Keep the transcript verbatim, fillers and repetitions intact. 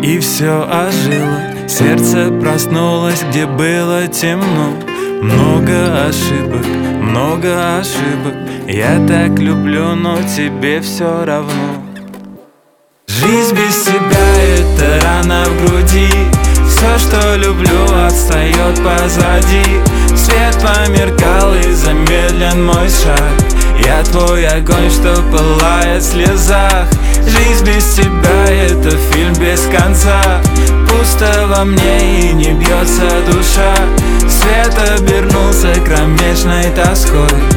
И все ожило, сердце проснулось, где было темно. Много ошибок, много ошибок. Я так люблю, но тебе все равно. Жизнь без тебя — это рана в груди. Все, что люблю, отстает позади. Свет померкал и замедлен мой шаг. Я твой огонь, что пылает в слезах. Жизнь без тебя — это фильм без конца. Пусто во мне и не бьется душа. Свет обернулся кромешной тоской.